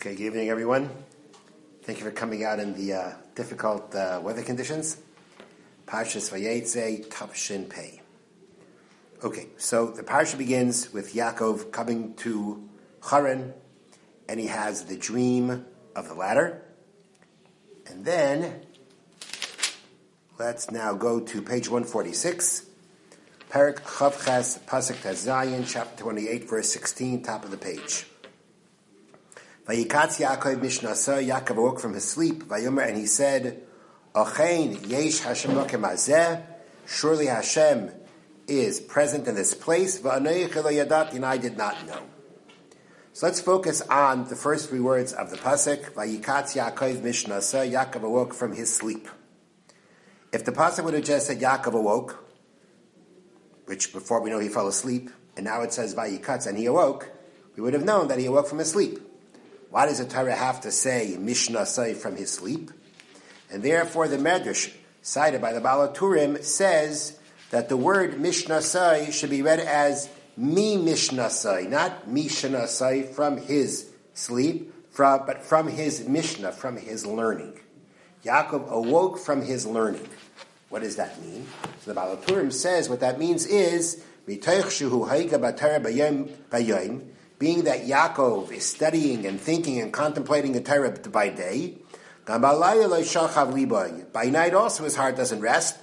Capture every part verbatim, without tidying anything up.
Okay, good evening, everyone. Thank you for coming out in the uh, difficult uh, weather conditions. Parshas Vayetze Tavshin Pei. Okay, so the parsha begins with Yaakov coming to Haran, and he has the dream of the ladder. And then, let's now go to page one forty-six, Perek Chavches Pasuk Tazayin, chapter twenty-eight, verse sixteen, top of the page. Vayikatz Yaakov Mishnasa, Yaakov awoke from his sleep, Vayomer, and he said, Ochein yesh Hashem lokem hazeh, surely Hashem is present in this place, Va'anoich lo yadati, and I did not know. So let's focus on the first three words of the pasuk. Vayikatz Yaakov Mishnasa, Yaakov awoke from his sleep. If the pasuk would have just said Yaakov awoke, which before we know he fell asleep, and now it says Vayikatz and he awoke, we would have known that he awoke from his sleep. Why does the Torah have to say Mishnasai from his sleep? And therefore the Medrash, cited by the Baal HaTurim, says that the word Mishnasai should be read as Mi Mishnasai, not Mishnasai from his sleep, from, but from his Mishnah, from his learning. Yaakov awoke from his learning. What does that mean? So the Baal HaTurim says what that means is Mitoich Shuhu Haiga B'Torah B'Yom B'Yom, being that Yaakov is studying and thinking and contemplating the Torah by day, by night also his heart doesn't rest,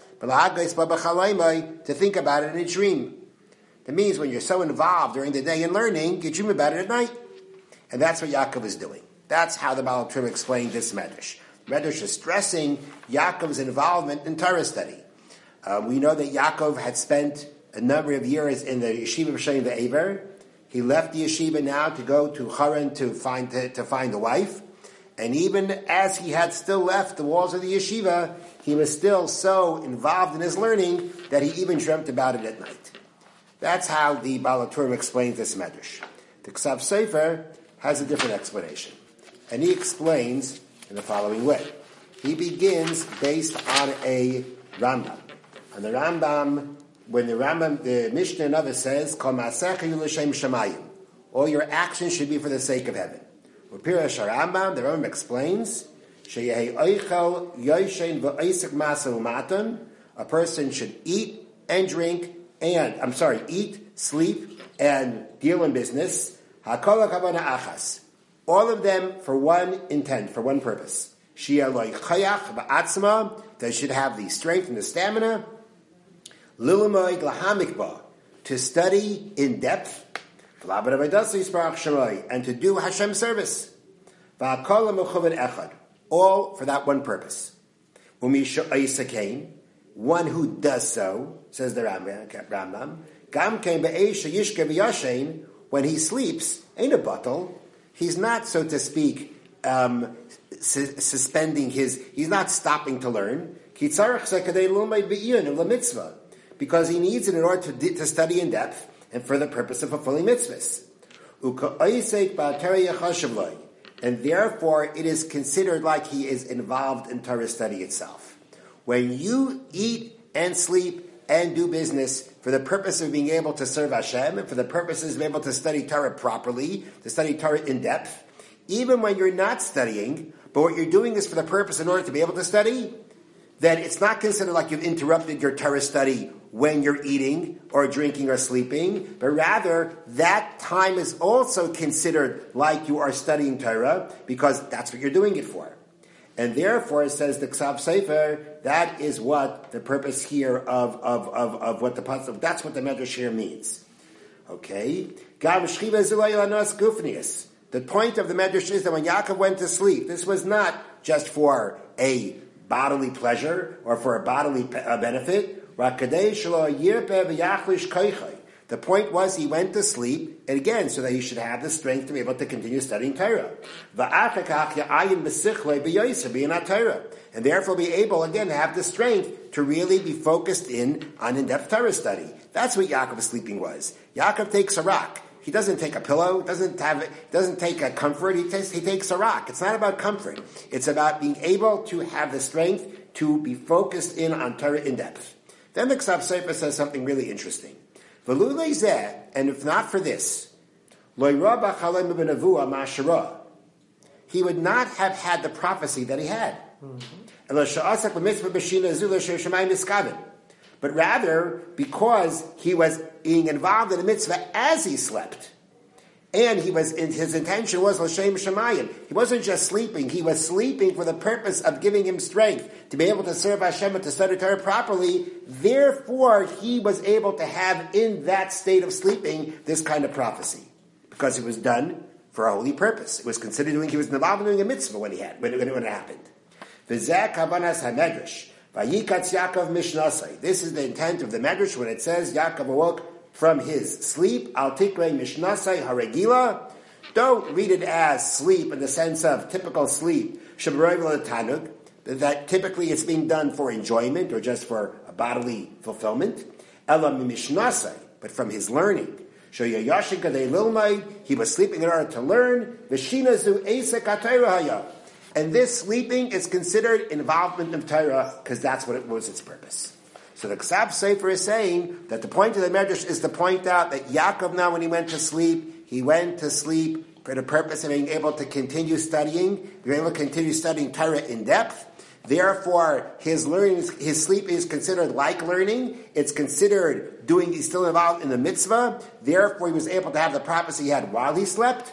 to think about it in a dream. That means when you're so involved during the day in learning, you dream about it at night. And that's what Yaakov is doing. That's how the Baal HaTurim explained this Medrash. Medrash is stressing Yaakov's involvement in Torah study. Uh, we know that Yaakov had spent a number of years in the yeshiva of Shem Ve'ever. He left the yeshiva now to go to Haran to find to, to find a wife. And even as he had still left the walls of the yeshiva, he was still so involved in his learning that he even dreamt about it at night. That's how the Baal HaTurim explains this Medrash. The Ksav Sefer has a different explanation. And he explains in the following way. He begins based on a Rambam. And the Rambam, when the Rambam, the Mishnah and others says, Kol ma'asecha yu l'shem shamayim, all your actions should be for the sake of heaven. Upirash Rambam, the Rambam explains, Sheyehi oichel yoshen v'oisek masa u'matan, a person should eat and drink and, I'm sorry, eat, sleep, and deal in business, hakol hakavana achas, all of them for one intent, for one purpose. Sheyeh lo chayach ba'atzma, they should have the strength and the stamina, Lilumoid lahamikba, to study in depth, and to do Hashem service. All for that one purpose. One who does so, says the Rambam, when he sleeps, ain't a bottle. He's not, so to speak, um, su- suspending his, he's not stopping to learn. Because he needs it in order to, to study in depth and for the purpose of fulfilling mitzvahs. And therefore, it is considered like he is involved in Torah study itself. When you eat and sleep and do business for the purpose of being able to serve Hashem and for the purposes of being able to study Torah properly, to study Torah in depth, even when you're not studying, but what you're doing is for the purpose in order to be able to study, then it's not considered like you've interrupted your Torah study when you're eating or drinking or sleeping, but rather that time is also considered like you are studying Torah because that's what you're doing it for. And therefore, it says the Ksav Sefer, that is what the purpose here of, of, of, of what the pasuk, that's what the Medrash here means. Okay? The point of the Medrash is that when Yaakov went to sleep, this was not just for a bodily pleasure or for a bodily benefit. The point was he went to sleep, and again, so that he should have the strength to be able to continue studying Torah. And therefore be able, again, to have the strength to really be focused in on in-depth Torah study. That's what Yaakov's sleeping was. Yaakov takes a rock. He doesn't take a pillow, doesn't have, doesn't take a comfort, he takes, he takes a rock. It's not about comfort. It's about being able to have the strength to be focused in on Torah in depth. Then the Ksav Sefer says something really interesting. And if not for this, he would not have had the prophecy that he had. Mm-hmm. But rather, because he was being involved in the mitzvah as he slept, and he was his intention was l'shem shemayim. He wasn't just sleeping; he was sleeping for the purpose of giving him strength to be able to serve Hashem and to study Torah properly. Therefore, he was able to have in that state of sleeping this kind of prophecy, because it was done for a holy purpose. It was considered doing. He was involved in doing a mitzvah when he had when it, when it happened. V'zeh kavanas hamedrash vayikatz Yaakov mishnasai. This is the intent of the medrash when it says Yaakov awoke from his sleep. Al tikrei mishnasai haregila. Don't read it as sleep in the sense of typical sleep. Shabarayv tanug. That typically it's being done for enjoyment or just for a bodily fulfillment. Ela mishnasai, but from his learning. Shoyayashika de lilmai. He was sleeping in order to learn. V'shinazu esek hatayra. And this sleeping is considered involvement of Torah because that's what it was its purpose. So the Ksav Sefer is saying that the point of the Medrash is to point out that Yaakov now when he went to sleep, he went to sleep for the purpose of being able to continue studying, being able to continue studying Torah in depth. Therefore, his learning, his sleep is considered like learning. It's considered doing, he's still involved in the mitzvah. Therefore, he was able to have the prophecy he had while he slept.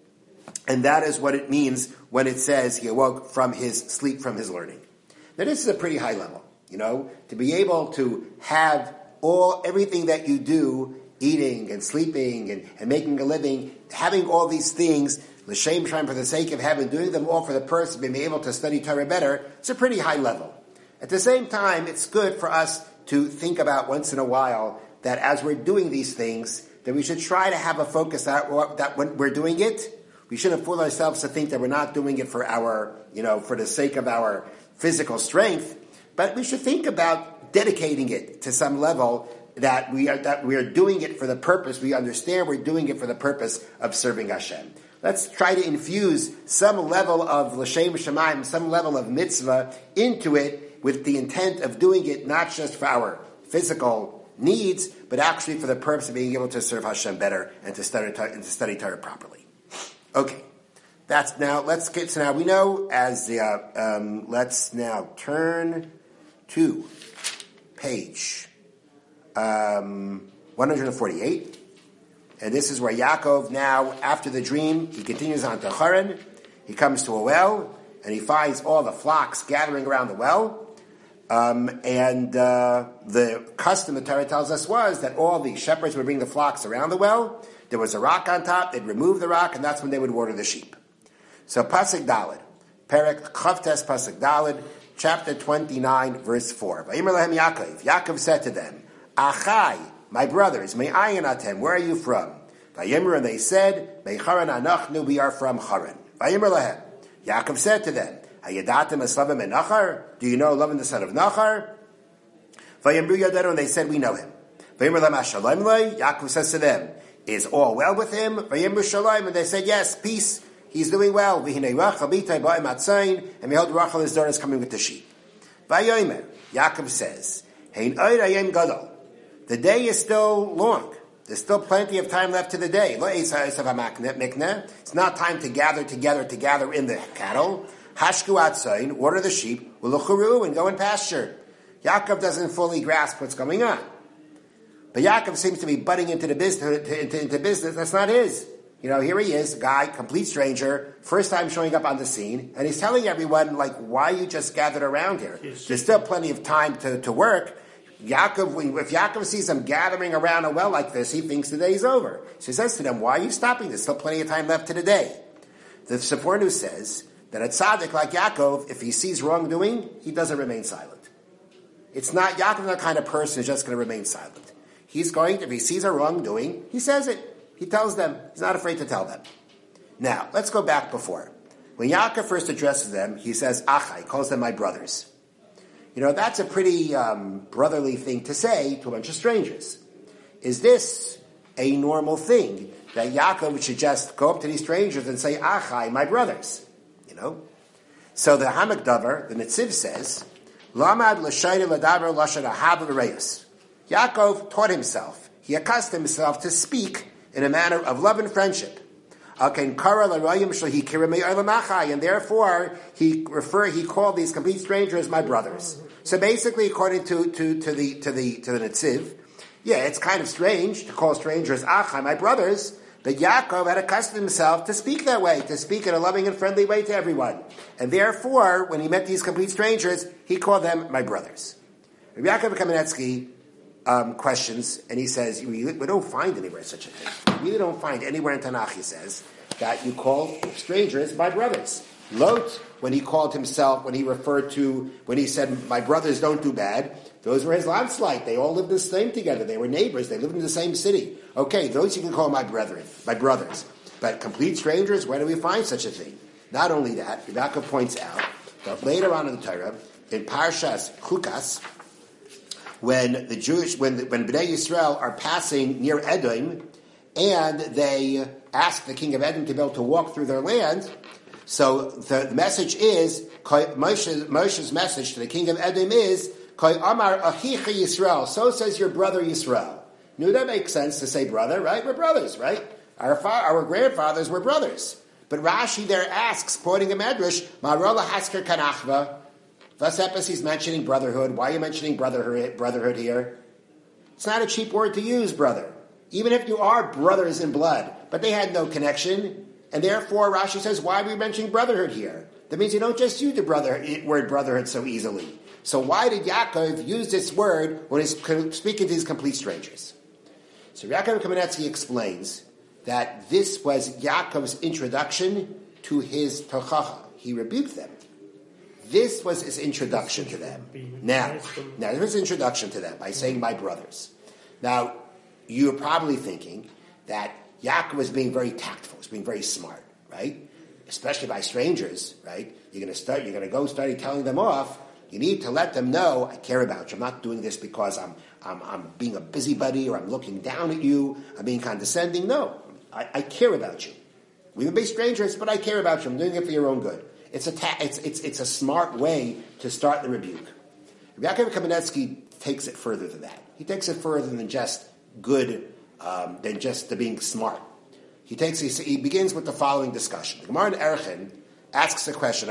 And that is what it means when it says he awoke from his sleep, from his learning. Now this is a pretty high level, you know, to be able to have all, everything that you do, eating and sleeping and, and making a living, having all these things, l'shem shem for the sake of heaven, doing them all for the purpose of being able to study Torah better, it's a pretty high level. At the same time, it's good for us to think about once in a while that as we're doing these things, that we should try to have a focus that, that when we're doing it, we shouldn't fool ourselves to think that we're not doing it for our, you know, for the sake of our physical strength, but we should think about dedicating it to some level that we are, that we are doing it for the purpose. We understand we're doing it for the purpose of serving Hashem. Let's try to infuse some level of l'shem shemayim, some level of mitzvah into it with the intent of doing it not just for our physical needs, but actually for the purpose of being able to serve Hashem better and to study, and to study Torah properly. Okay, that's now. Let's get so now we know as the. Uh, um, let's now turn to page um, one hundred forty-eight, and this is where Yaakov now, after the dream, he continues on to Haran. He comes to a well, and he finds all the flocks gathering around the well. Um, and uh, the custom, the Torah tells us, was that all the shepherds would bring the flocks around the well. There was a rock on top, they'd remove the rock, and that's when they would water the sheep. So Pasuk Daled, Perek Chavtes Pasuk Daled, chapter twenty-nine, verse four. Vayimer lehem Yaakov, Yaakov said to them, Achai, my brothers, me'ayin atem, where are you from? Vayimer, and they said, Me'charan anachnu, we are from Haran. Vayimer lehem, Yaakov said to them, Hayadatem eslavim en Nachar, do you know Lavan the son of Nachar? Vayimru Yadenu, and they said, we know him. Vayimer lehem Ashalom lei, Yaakov says to them, is all well with him? Vayimru Shalom, and they said, yes, peace, he's doing well. V'hinei Rachel bitay ba'im atzayin, and behold, Rachel, his daughter, is coming with the sheep. Vayomer, Yaakov says, Hein oid ayem gadol, the day is still long. There's still plenty of time left to the day. It's not time to gather together, to gather in the cattle. Hashku atzayin, water the sheep, u'luchuru, and go in pasture. Yaakov doesn't fully grasp what's going on. But Yaakov seems to be butting into the business, into, into business that's not his. You know, here he is, a guy, complete stranger, first time showing up on the scene, and he's telling everyone, like, why you just gathered around here? There's still plenty of time to, to work. Yaakov, if Yaakov sees them gathering around a well like this, he thinks the day's over. So he says to them, why are you stopping? There's still plenty of time left to the day. The Sefornu says that a tzaddik like Yaakov, if he sees wrongdoing, he doesn't remain silent. It's not, Yaakov the kind of person who's just going to remain silent. He's going to, if he sees a wrongdoing, he says it. He tells them. He's not afraid to tell them. Now, let's go back before. When Yaakov first addresses them, he says, Achai, calls them my brothers. You know, that's a pretty um, brotherly thing to say to a bunch of strangers. Is this a normal thing that Yaakov should just go up to these strangers and say, Achai, my brothers? You know? So the Hamak Davar, the Netziv says, Lamad l'shayre l'davar l'ashar ahab v'reyus. Yaakov taught himself, he accustomed himself to speak in a manner of love and friendship. And therefore, he refer he called these complete strangers my brothers. So basically, according to, to, to the to the to the Netziv, yeah, it's kind of strange to call strangers achai, my brothers. But Yaakov had accustomed himself to speak that way, to speak in a loving and friendly way to everyone. And therefore, when he met these complete strangers, he called them my brothers. Rabbi Yaakov Kamenetsky um, questions, and he says, we, we don't find anywhere such a thing. We really don't find anywhere in Tanakh, he says, that you call strangers my brothers. Lot, when he called himself, when he referred to, when he said, my brothers don't do bad, those were his landslide. They all lived the same together. They were neighbors. They lived in the same city. Okay, those you can call my brethren, my brothers. But complete strangers, where do we find such a thing? Not only that, Rebecca points out that later on in the Torah, in Parshas Chukas, when the Jewish, when the, when Bnei Yisrael are passing near Edom, and they ask the king of Edom to be able to walk through their land, so the, the message is, Moshe, Moshe's message to the king of Edom is, Amar Achicha Yisrael, so says your brother Yisrael. Now that makes sense to say brother, right? We're brothers, right? Our fa- our grandfathers were brothers. But Rashi there asks, quoting a medrash, Marola Hasker Kanachva. Vasepis, he's mentioning brotherhood. Why are you mentioning brotherhood, brotherhood here? It's not a cheap word to use, brother. Even if you are brothers in blood, but they had no connection, and therefore Rashi says, why are we mentioning brotherhood here? That means you don't just use the brother, word brotherhood so easily. So why did Yaakov use this word when he's speaking to these complete strangers? So Yaakov Kamenetsky explains that this was Yaakov's introduction to his tochacha. He rebuked them. This was his introduction to them. Now, now this was his introduction to them by saying, my brothers. Now, you're probably thinking that Yaakov was being very tactful, was being very smart, right? Especially by strangers, right? You're going to start, you're going to go start telling them off. You need to let them know, I care about you. I'm not doing this because I'm I'm, I'm being a busybody or I'm looking down at you. I'm being condescending. No, I, I care about you. We may be strangers, but I care about you. I'm doing it for your own good. It's a ta- it's it's it's a smart way to start the rebuke. Yaakov Kamenetsky takes it further than that. He takes it further than just good, um, than just the being smart. He takes he, he begins with the following discussion. The Gemara in Erchin asks a question: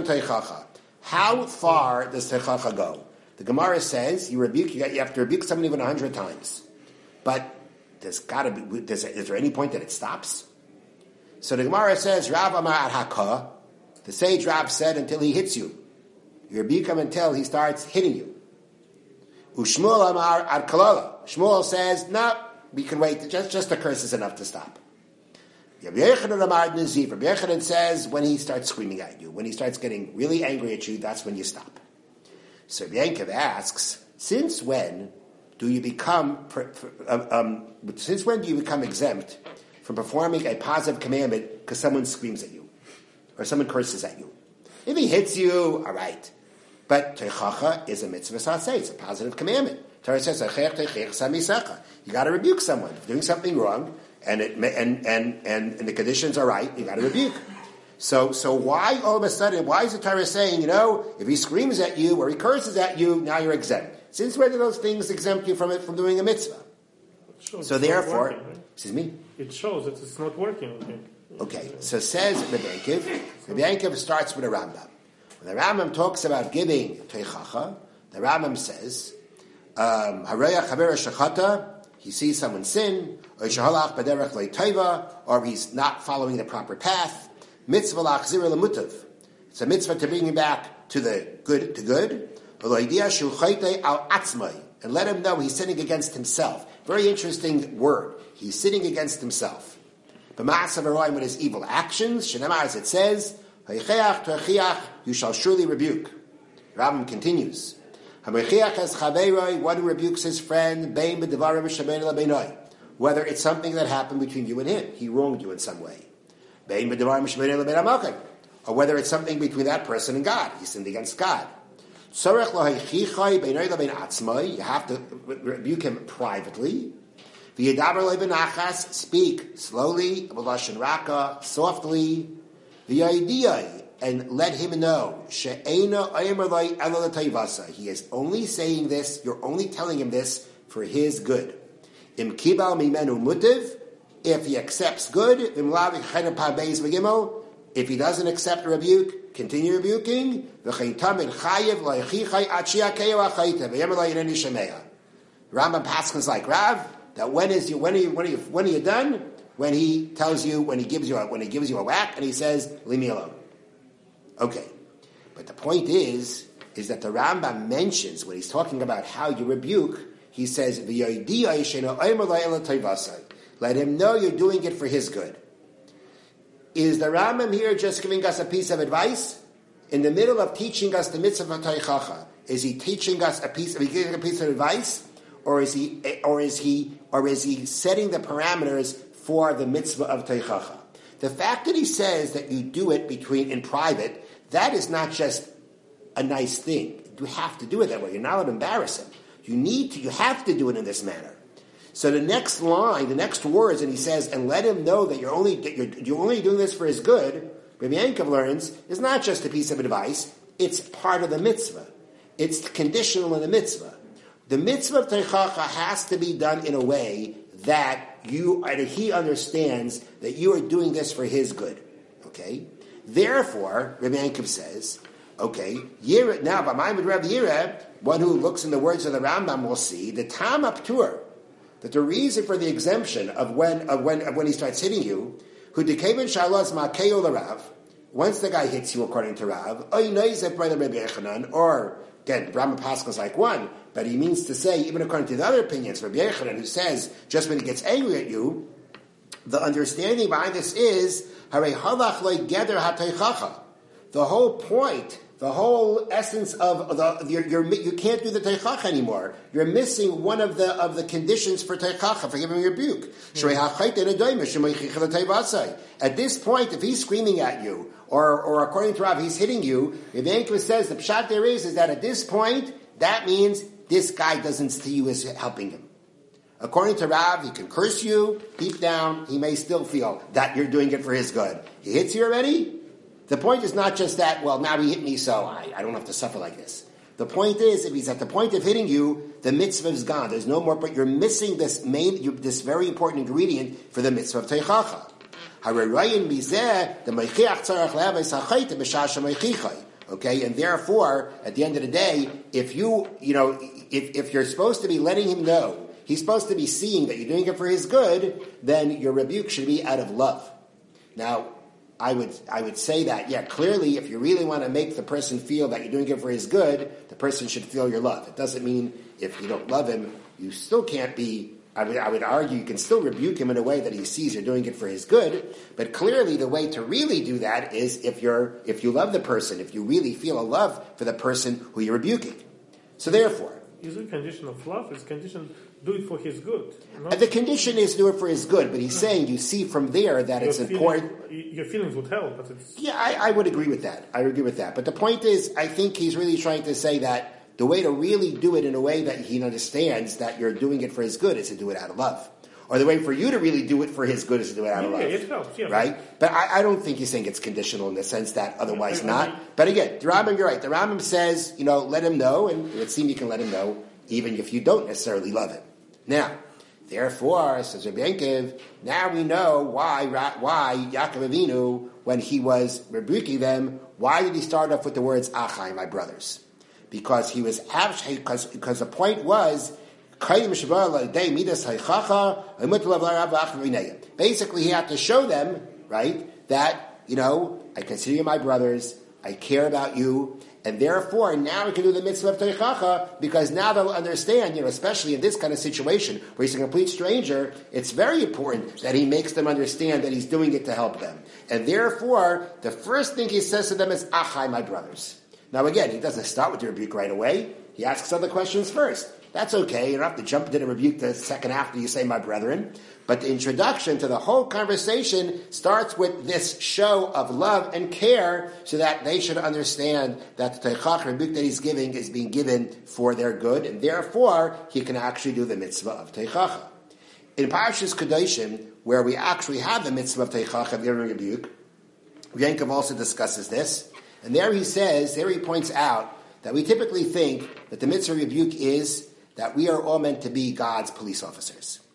how far does Teichacha go? The Gemara says you rebuke you, you have to rebuke someone even a hundred times, but there's got to be. Does, is there any point that it stops? So the Gemara says Rav Amar Ad Haka. The sage Rav said until he hits you. You rebuke him until he starts hitting you. Ushmuel Amar Ad Kalala. Shmuel says no, we can wait. Just just a curse is enough to stop. Rabbi Yochanan Amar Naziv. Rabbi Yochanan says when he starts screaming at you, when he starts getting really angry at you, that's when you stop. So Rabbi Yankov asks, since when do you become, um, since when do you become exempt from performing a positive commandment because someone screams at you or someone curses at you? If he hits you, all right. But Teichacha is a mitzvah saseh, it's a positive commandment. Torah says, you got to rebuke someone for doing something wrong, and it and and and, and the conditions are right. You got to rebuke. So, so why all of a sudden? Why is the Torah saying, you know, if he screams at you or he curses at you, now you're exempt? Since when do those things exempt you from it from doing a mitzvah? So therefore, working, right? Excuse me. It shows that it's not working. Okay. Okay. So says Rabbi Yankov. Rabbi Yankov starts with a Rambam. When the Rambam talks about giving teichacha, the Rambam says, um, "Harayach haver shachata." He sees someone sin, or shahalach b'derech le'tova, or he's not following the proper path. Mitzvah lachzir lemutav. It's a mitzvah to bring him back to the good, to good. And let him know he's sinning against himself. Very interesting word. He's sinning against himself. But ma'asav with his evil actions, shenamar as it says, you shall surely rebuke. Rambam continues. One who rebukes his friend, whether it's something that happened between you and him, he wronged you in some way. Or whether it's something between that person and God, he sinned against God. You have to rebuke him privately. Speak slowly, softly, and let him know he is only saying this, you're only telling him this for his good. If he accepts good, if he doesn't accept a rebuke, continue rebuking. Rambam Paskin's like Rav, that when is you when are you when are you when are you done? When he tells you, when he gives you a, when he gives you a whack and he says, leave me alone. Okay. But the point is, is that the Rambam mentions when he's talking about how you rebuke, he says, let him know you're doing it for his good. Is the Rambam here just giving us a piece of advice? In the middle of teaching us the mitzvah of Teichacha, is he teaching us a piece of, giving a piece of advice? Or is he, or is he, or is he setting the parameters for the mitzvah of Teichacha? The fact that he says that you do it between, in private, that is not just a nice thing. You have to do it that way. You're not allowed to embarrass him. You need to, you have to do it in this manner. So the next line, the next words, and he says, and let him know that you're only you're, you're only doing this for his good, Rabbi Yankov learns, is not just a piece of advice, it's part of the mitzvah. It's conditional in the mitzvah. The mitzvah of Teichacha has to be done in a way that you, that he understands that you are doing this for his good. Okay? Therefore, Rabbi Yankov says, okay, Yira, now, by my Rabbi Yira, one who looks in the words of the Rambam will see, the Tam Aptur, that the reason for the exemption of when of when of when he starts hitting you, who dekevin shalas makeo l'Rav, once the guy hits you according to Rav, or again, Rambam Pascal is like one, but he means to say, even according to the other opinions, Rabbi Yechanan, who says just when he gets angry at you, the understanding behind this is harei halach lo geder hateichacha. The whole point. The whole essence of the you're, you're, you can't do the teichacha anymore. You're missing one of the of the conditions for teichacha for giving a rebuke. Mm-hmm. At this point, if he's screaming at you, or or according to Rav, he's hitting you, Rabbi Yankov says the pshat there is is that at this point, that means this guy doesn't see you as helping him. According to Rav, he can curse you deep down. He may still feel that you're doing it for his good. He hits you already. The point is not just that, well, now he hit me, so I, I don't have to suffer like this. The point is, if he's at the point of hitting you, the mitzvah is gone. There's no more, but you're missing this main, you, this very important ingredient for the mitzvah of teichacha. Okay, and therefore, at the end of the day, if you, you know, if, if you're supposed to be letting him know, he's supposed to be seeing that you're doing it for his good, then your rebuke should be out of love. Now, I would I would say that, yeah, clearly if you really want to make the person feel that you're doing it for his good, the person should feel your love. It doesn't mean if you don't love him, you still can't be, I would, I would argue you can still rebuke him in a way that he sees you're doing it for his good, but clearly the way to really do that is if you're if you love the person, if you really feel a love for the person who you're rebuking. So therefore, is it a condition of love? Is condition do it for his good? Not the condition is do it for his good, but he's saying you see from there that your it's feeling, important. Your feelings would help, but it's... Yeah, I, I would agree with that. I would agree with that. But the point is, I think he's really trying to say that the way to really do it in a way that he understands that you're doing it for his good is to do it out of love. Or the way for you to really do it for his good is to do it out of yeah, love. Yeah, it helps, yeah. Right? But I, I don't think he's saying it's conditional in the sense that otherwise not. But again, the Rambam, you're right. The Rambam says, you know, let him know, and it would seem you can let him know even if you don't necessarily love him. Now, therefore, says Rabbi Yankov, now we know why why Yaakov Avinu, when he was rebuking them, why did he start off with the words Achai, my brothers? Because he was because because the point was basically he had to show them, right, that, you know, I consider you my brothers, I care about you. And therefore, now we can do the mitzvah of teichacha because now they'll understand, you know, especially in this kind of situation where he's a complete stranger, it's very important that he makes them understand that he's doing it to help them. And therefore, the first thing he says to them is, Achai, my brothers. Now again, he doesn't start with the rebuke right away. He asks other questions first. That's okay. You don't have to jump into the rebuke the second after you say, my brethren. But the introduction to the whole conversation starts with this show of love and care so that they should understand that the teichach rebuke that he's giving is being given for their good, and therefore he can actually do the mitzvah of teichacha. In Parashas Kedoshim, where we actually have the mitzvah of teichacha of giving rebuke, Yankov also discusses this, and there he says, there he points out that we typically think that the mitzvah of rebuke is that we are all meant to be God's police officers.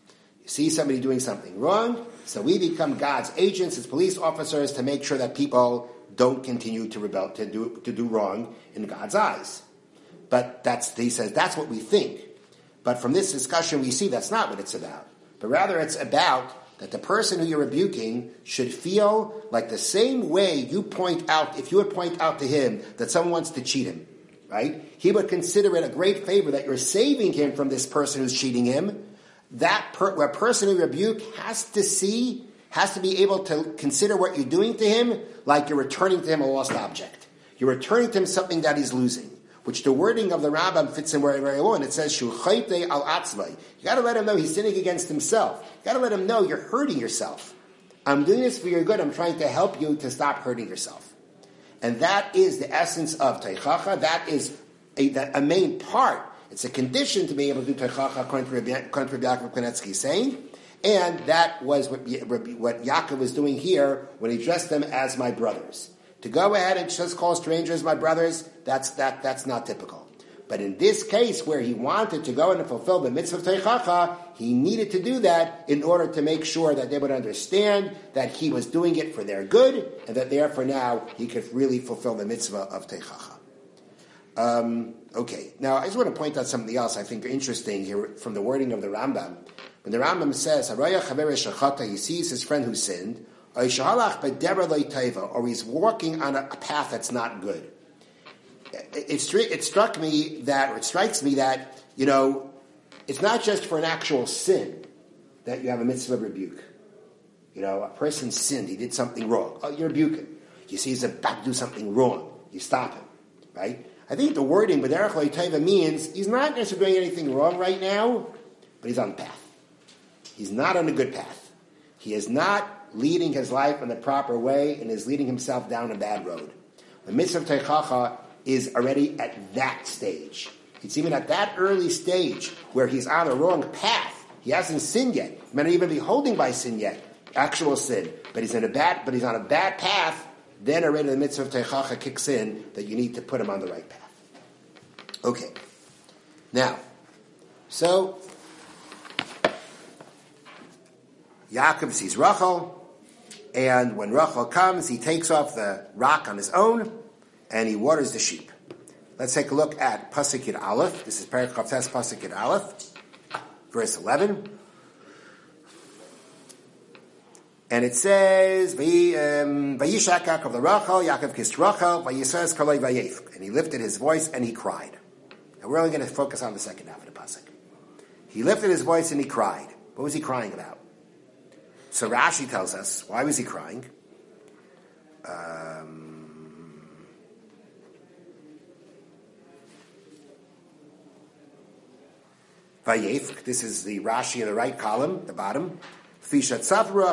You see somebody doing something wrong, so we become God's agents as police officers to make sure that people don't continue to rebel, to do to do wrong in God's eyes. But that's, he says, that's what we think. But from this discussion, we see that's not what it's about. But rather, it's about that the person who you're rebuking should feel like the same way you point out, if you would point out to him that someone wants to cheat him, right? He would consider it a great favor that you're saving him from this person who's cheating him. That per, a person who you rebuke has to see, has to be able to consider what you're doing to him like you're returning to him a lost object. You're returning to him something that he's losing, which the wording of the Rambam fits in very, very well. And it says, Shu chayte al atzvai. You got to let him know he's sinning against himself. You got to let him know you're hurting yourself. I'm doing this for your good. I'm trying to help you to stop hurting yourself. And that is the essence of teichacha. That is a, a main part. It's a condition to be able to do teichacha, according to Rabbi Yaakov Kanetsky saying. And that was what, what Yaakov was doing here when he addressed them as my brothers. To go ahead and just call strangers my brothers, that's that that's not typical. But in this case, where he wanted to go and fulfill the mitzvah of teichacha, he needed to do that in order to make sure that they would understand that he was doing it for their good, and that therefore now he could really fulfill the mitzvah of teichacha. Um, okay, now I just want to point out something else I think interesting here from the wording of the Rambam. When the Rambam says, "Haraya chaver shachata," he sees his friend who sinned, or he's walking on a path that's not good. It, it, it struck me that, or it strikes me that, you know, it's not just for an actual sin that you have a mitzvah of rebuke. You know, a person sinned, he did something wrong. Oh, you rebuke him. You see he's about to do something wrong. You stop him, right? I think the wording, B'derech lo yiteva, means he's not necessarily doing anything wrong right now, but he's on the path. He's not on a good path. He is not leading his life in the proper way and is leading himself down a bad road. The mitzvah of teichacha is already at that stage. It's even at that early stage where he's on a wrong path. He hasn't sinned yet. He may not even be holding by sin yet, actual sin. But he's in a bad, but he's on a bad path. Then already the mitzvah of teichacha kicks in that you need to put him on the right path. Okay. Now, so Yaakov sees Rachel. And when Rachel comes, he takes off the rock on his own, and he waters the sheep. Let's take a look at Pasuk Yud Aleph. This is Perek Chavtes Pasuk Yud Aleph, verse eleven. And it says, Vayishak Yaakov l'Rachel, Yaakov kissed Rachel, Vayisrael kaloi vayef. And he lifted his voice and he cried. And we're only going to focus on the second half of the Pasuk. He lifted his voice and he cried. What was he crying about? So Rashi tells us, why was he crying? Um, Vayef, this is the Rashi in the right column, the bottom. Because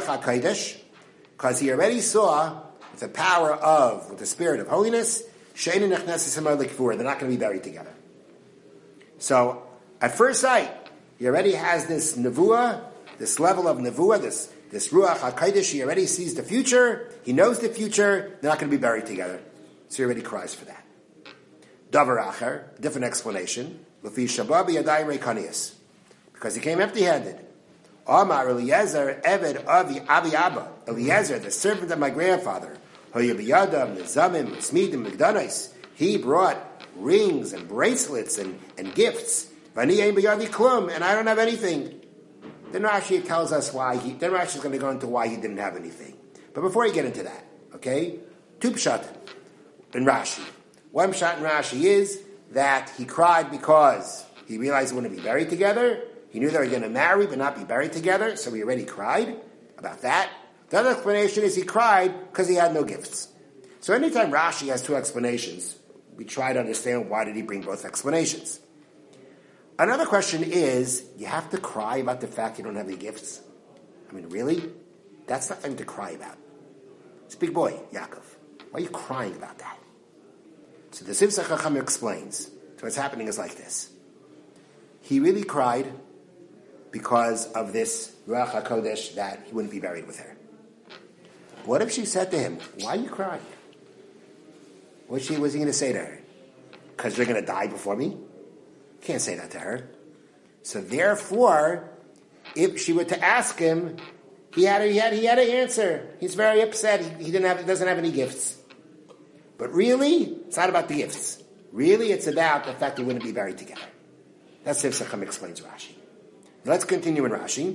he already saw, with the power of, with the spirit of holiness, they're not going to be buried together. So, at first sight, he already has this nevuah, this level of nevuah, this This Ruach HaKodesh, he already sees the future. He knows the future. They're not going to be buried together. So he already cries for that. Davar Acher, different explanation. Lefi Shabbat B'yadai Reikanias. Because he came empty-handed. Amar Eliezer, Eved Avi Abi Abba. Eliezer, the servant of my grandfather. Hoyabiyadam, Nizamim, Smidim, Migdanis. He brought rings and bracelets and, and gifts. Vani Ein B'yadi Klum, and I don't have anything. Then Rashi tells us why he, then Rashi is going to go into why he didn't have anything. But before you get into that, okay, two pshat in Rashi. One pshat in Rashi is that he cried because he realized they wouldn't be buried together. He knew they were going to marry but not be buried together, so he already cried about that. The other explanation is he cried because he had no gifts. So anytime Rashi has two explanations, we try to understand why did he bring both explanations. Another question is, you have to cry about the fact you don't have any gifts? I mean, really? That's nothing to cry about. It's a big boy, Yaakov. Why are you crying about that? So the Sifsei Chacham explains. So what's happening is like this. He really cried because of this Ruach HaKodesh that he wouldn't be buried with her. What if she said to him, why are you crying? What she, was he going to say to her? Because you're going to die before me? Can't say that to her. So therefore, if she were to ask him, he had a, he had he had an answer. He's very upset. He, he didn't have doesn't have any gifts. But really, it's not about the gifts. Really, it's about the fact they wouldn't be buried together. That's if Secham explains Rashi. Let's continue in Rashi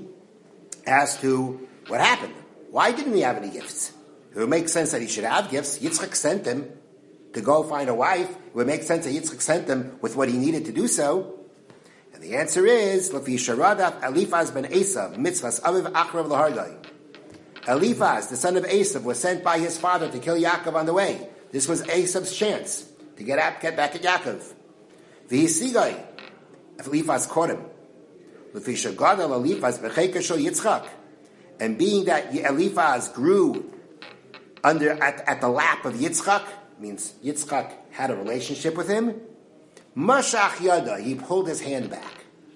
as to what happened. Why didn't he have any gifts? It would make sense that he should have gifts. Yitzchak sent him to go find a wife. It would make sense that Yitzchak sent him with what he needed to do so. And the answer is, Lefi Sharadaf Eliphaz ben Esav, mitzvahs aviv achrav lahardai. Eliphaz, the son of Esav, was sent by his father to kill Yaakov on the way. This was Esav's chance to get, at, get back at Yaakov. V'hisigai, Eliphaz caught him. Lefi Shagadal Eliphaz b'cheka shel Yitzchak. And being that Eliphaz grew under at, at the lap of Yitzchak, means Yitzchak had a relationship with him, Mashach Yada, he pulled his hand back.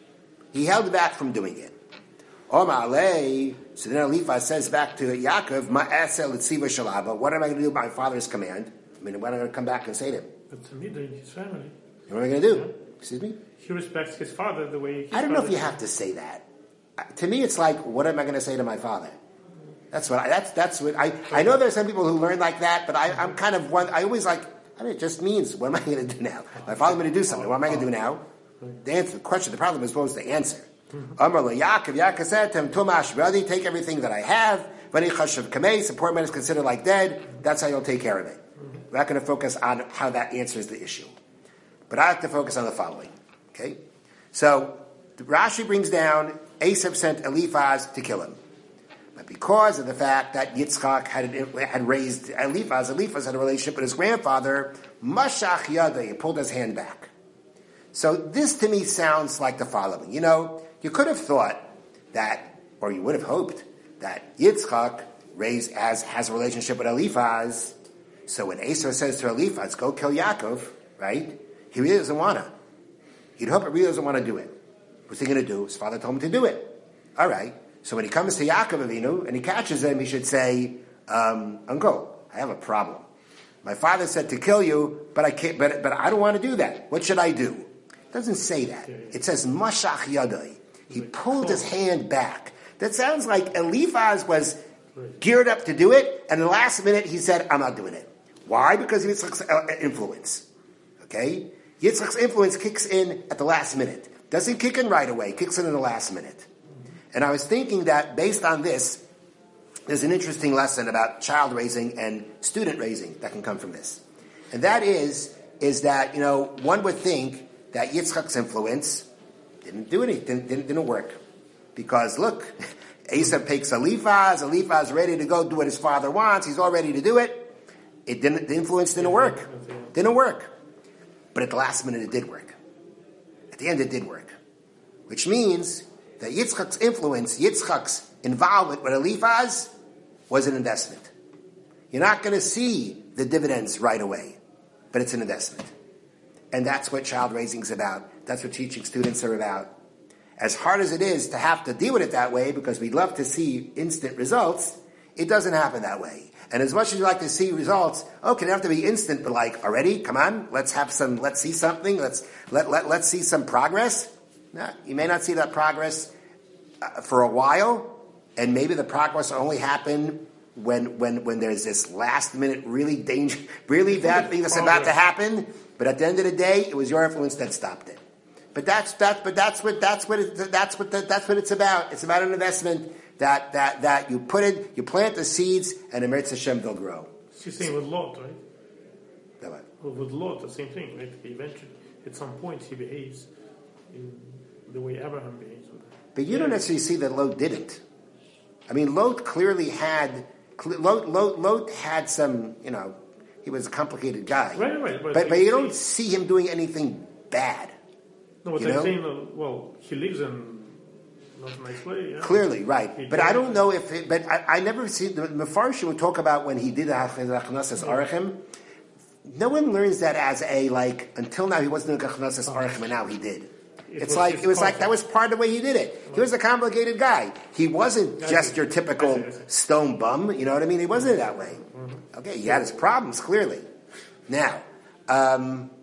He held back from doing it. Omar Alei, so then Eliphaz says back to Yaakov, Ma'aseh l'tziva shalaba, what am I going to do by my father's command? I mean, what am I going to come back and say to him? But to me, they're his family. What am I going to do? Yeah. Excuse me? He respects his father the way his I don't know if you did. have to say that. Uh, To me, it's like, what am I going to say to my father? That's what I, that's that's what I I know there's some people who learn like that, but I, I'm kind of one. I always like. I mean, it just means, what am I going to do now? My father's going to do something. What am I going to do now? The answer, the question, the problem is supposed to answer. Amar Yaakov, Yaakov said to him, Tumash, brother, take everything that I have. Vani chashav kameis, a poor man is considered like dead. That's how you'll take care of it. We're not going to focus on how that answers the issue. But I have to focus on the following. Okay? So, Rashi brings down, Esav sent Eliphaz to kill him. But because of the fact that Yitzchak had, had raised Eliphaz, Eliphaz had a relationship with his grandfather, Mashach Yada, he pulled his hand back. So this to me sounds like the following. You know, you could have thought that, or you would have hoped, that Yitzchak raised as has a relationship with Eliphaz. So when Esau says to Eliphaz, go kill Yaakov, right? He really doesn't want to. You'd hope he really doesn't want to do it. What's he going to do? His father told him to do it. All right. So when he comes to Yaakov Avinu and he catches him, he should say, um, Uncle, I have a problem. My father said to kill you, but I can't. But but I don't want to do that. What should I do? It doesn't say that. It says Mashach Yadai. He pulled his hand back. That sounds like Eliphaz was geared up to do it, and the last minute he said, I'm not doing it. Why? Because of Yitzchak's influence. Okay? Yitzchak's influence kicks in at the last minute. Doesn't kick in right away, kicks in in the last minute. And I was thinking that based on this, there's an interesting lesson about child raising and student raising that can come from this. And that is, is that, you know, one would think that Yitzchak's influence didn't do anything, didn't, didn't work. Because look, Esau takes Eliphaz, Eliphaz is ready to go do what his father wants, he's all ready to do it. It didn't, the influence didn't work. Didn't work. But at the last minute it did work. At the end it did work. Which means that Yitzchak's influence, Yitzchak's involvement with Eliphaz was an investment. You're not going to see the dividends right away, but it's an investment. And that's what child raising is about. That's what teaching students are about. As hard as it is to have to deal with it that way, because we'd love to see instant results, it doesn't happen that way. And as much as you like to see results, oh, can it have to be instant, but like, already, come on, let's have some, let's see something, let's, let, let, let's see some progress. No, you may not see that progress uh, for a while, and maybe the progress will only happen when when when there's this last minute really danger, really bad thing that's about to happen. But at the end of the day, it was your influence that stopped it. But that's that. But that's what that's what it, that's what the, that's what it's about. It's about an investment that that that you put in, you plant the seeds, and in Eretz Hashem they'll grow. It's the same with Lot, right? That way. Well, with Lot, the same thing, right? Eventually, at some point, he behaves in the way Abraham behaves with him. But you don't necessarily see that Lot didn't. I mean, Lot clearly had Lot, Lot, Lot had some, you know, he was a complicated guy. Right, right. But but, but you don't see him doing anything bad. No, but you I'm know? saying, uh, well, he lives in not a nice way. Yeah? Clearly, right. He but does. I don't know if, it, but I, I never see, the Mefarshim would talk about when he did the Hachnasas Arachim. No one learns that as a, like, until now he wasn't doing Hachnasas Arachim, and now he did. It It's was like his it was like concept. that was part of the way he did it. He was a complicated guy. He wasn't I just see. your typical I see, I see. stone bum. You know what I mean? He wasn't that way. Okay, he had his problems clearly. Now, um,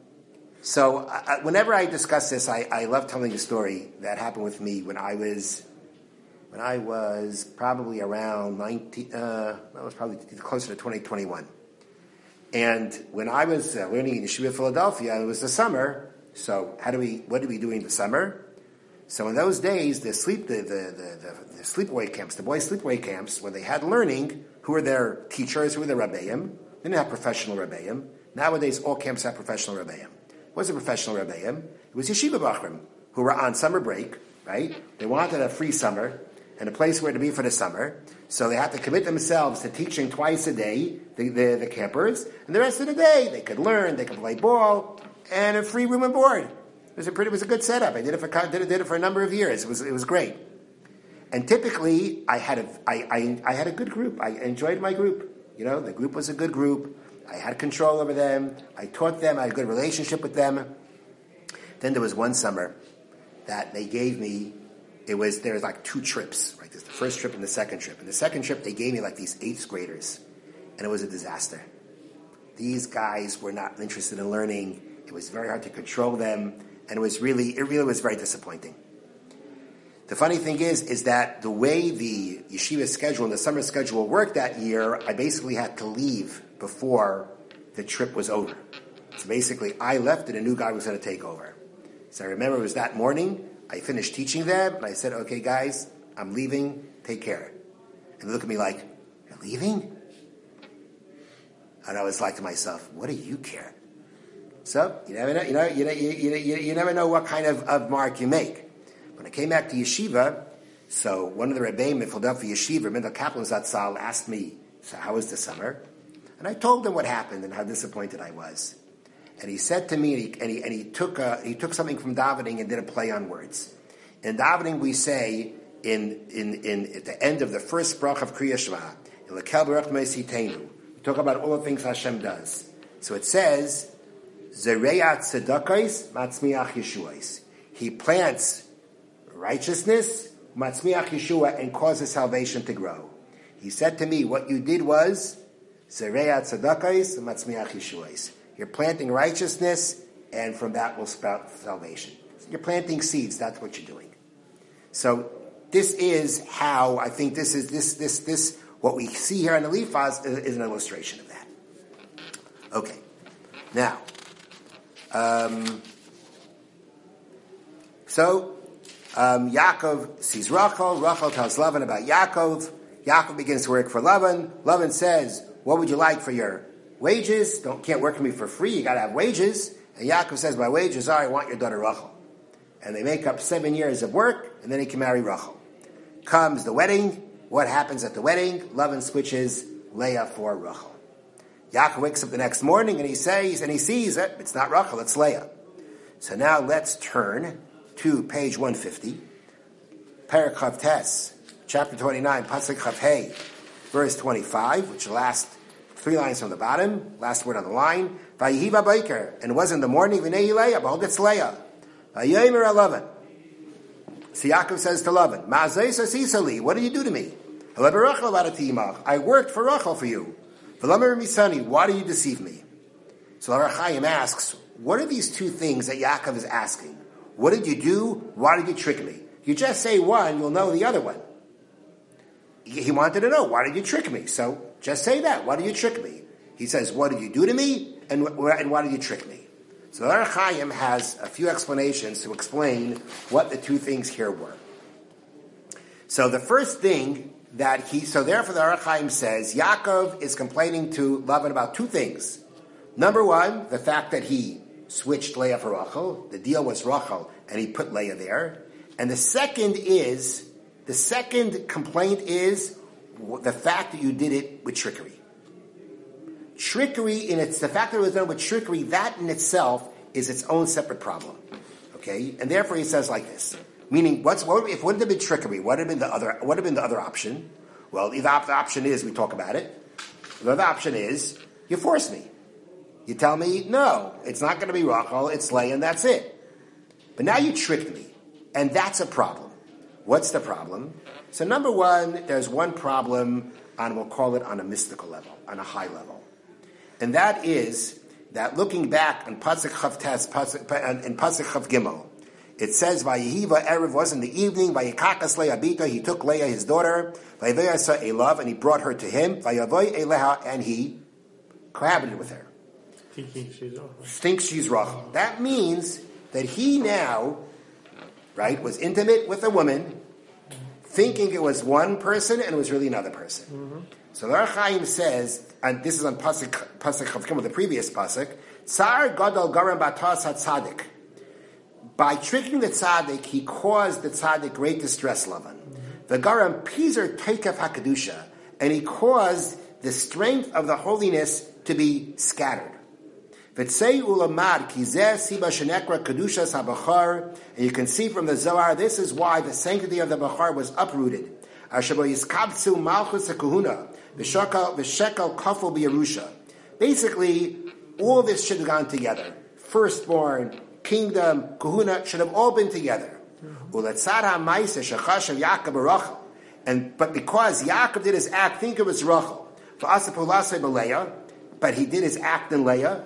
so I, whenever I discuss this, I, I love telling a story that happened with me when I was when I was probably around nineteen, uh, I was probably closer to twenty, twenty-one. And when I was uh, learning in Yeshiva Philadelphia, it was the summer. So how do we, what do we do in the summer? So in those days, the sleep, the, the, the, the, the sleepaway camps, the boys' sleepaway camps, when they had learning, who were their teachers, who were their rabbeim? They didn't have professional rabbeim. Nowadays, all camps have professional rabbeim. What was a professional rabbeim? It was yeshiva bachrim, who were on summer break, right? They wanted a free summer and a place where to be for the summer. So they had to commit themselves to teaching twice a day, the, the, the campers, and the rest of the day they could learn, they could play ball, and a free room and board. It was a pretty, it was a good setup. I did it for did it, did it for a number of years. It was it was great. And typically, I had a I, I, I had a good group. I enjoyed my group. You know, the group was a good group. I had control over them. I taught them. I had a good relationship with them. Then there was one summer that they gave me. It was there was like two trips. Right, there's the first trip and the second trip. And the second trip, they gave me like these eighth graders, and it was a disaster. These guys were not interested in learning. It was very hard to control them, and it was really it really was very disappointing. The funny thing is, is that the way the yeshiva schedule and the summer schedule worked that year, I basically had to leave before the trip was over. So basically, I left and a new guy was going to take over. So I remember it was that morning, I finished teaching them, and I said, okay, guys, I'm leaving, take care. And they looked at me like, you're leaving? And I was like to myself, what do you care? So, you never know, you know, you, know, you, you, you never know what kind of, of mark you make. When I came back to yeshiva, so one of the rebbeim in Philadelphia Yeshiva, Mendel Kaplan Zatzal, asked me, so how was the summer? And I told him what happened and how disappointed I was. And he said to me, and he, and he, and he took a, he took something from davening and did a play on words. In davening, we say in in in at the end of the first brach of Kriya Shema, in Lekel Baruch Meisitenu, we talk about all the things Hashem does. So it says, Zereyat Tzedakos Matzmiach Yeshuos. He plants righteousness, Matzmiach Yeshua, and causes salvation to grow. He said to me, what you did was Zereyat Tzedakos Matzmiach Yeshuos. You're planting righteousness, and from that will sprout salvation. You're planting seeds. That's what you're doing. So this is how I think this is this this this what we see here in the Eliphaz is, is an illustration of that. Okay, now, um, so um, Yaakov sees Rachel. Rachel tells Lavan about Yaakov. Yaakov begins to work for Lavan. Lavan says, "What would you like for your wages? Don't can't work for me for free. You got to have wages." And Yaakov says, "My wages are I want your daughter Rachel." And they make up seven years of work, and then he can marry Rachel. Comes the wedding. What happens at the wedding? Lavan switches Leah for Rachel. Yaakov wakes up the next morning, and he says, and he sees it. It's not Rachel, it's Leah. So now let's turn to page one fifty, Perek Chav Tes, chapter twenty-nine, Pasuk Chav Hey, verse twenty-five, which last three lines from the bottom, last word on the line. Vayihi b'boker, and it was in the morning. V'nei Leah, behold, it's Leah. Vayomer Lavan. So Yaakov says to Lavan, Ma'azos asisali, what did you do to me? I worked for Rachel for you. V'lamer misani, why do you deceive me? So Ohr HaChaim asks, what are these two things that Yaakov is asking? What did you do? Why did you trick me? You just say one, you'll know the other one. He wanted to know, why did you trick me? So just say that. Why did you trick me? He says, what did you do to me? And, and why did you trick me? So Ohr HaChaim has a few explanations to explain what the two things here were. So the first thing that he, so therefore the Ohr HaChaim says, Yaakov is complaining to Lavan about two things. Number one, the fact that he switched Leah for Rachel. The deal was Rachel, and he put Leah there. And the second is, the second complaint is the fact that you did it with trickery. Trickery in its, the fact that it was done with trickery, that in itself is its own separate problem. Okay? And therefore he says like this. Meaning, what's, what, if what would have been trickery, what would have been the other, what would have been the other option? Well, the other option is, we talk about it. The other option is, you force me. You tell me, no, it's not going to be Rachel, it's Leah, and that's it. But now you tricked me. And that's a problem. What's the problem? So number one, there's one problem on, we'll call it on a mystical level, on a high level. And that is that looking back on Pasuk Chav Tes, in Pasuk Chav Gimel, It says, Vayehiva Erev was in the evening, Vayikakas Leah Bita, he took Leah, his daughter, Vayevayasa Elav, and he brought her to him, Vayavoy Eleha, and he cohabited with her. Thinking she's Rachel. Thinks she's Rachel. That means that he now, right, was intimate with a woman, thinking it was one person and it was really another person. Mm-hmm. So the Or Chaim says, and this is on Pasuk Pasuk Chavkim, the previous Pasuk, Tsar Gadol Garam Batas HaTzadik. By tricking the tzaddik, he caused the tzaddik great distress, Lavan. The garam pizer teikaf hakadusha, and he caused the strength of the holiness to be scattered. V'tzei ulamad kizeh siba shenekra kadushas habachar, and you can see from the Zohar, this is why the sanctity of the bachar was uprooted. Ashabo yiskabtzu malchus hakahuna v'shekel v'shekel kafel b'Yerusha. Basically, all this should have gone together. Firstborn, kingdom, kahuna should have all been together. And but because Yaakov did his act, think it was Rachel. But he did his act in Leah.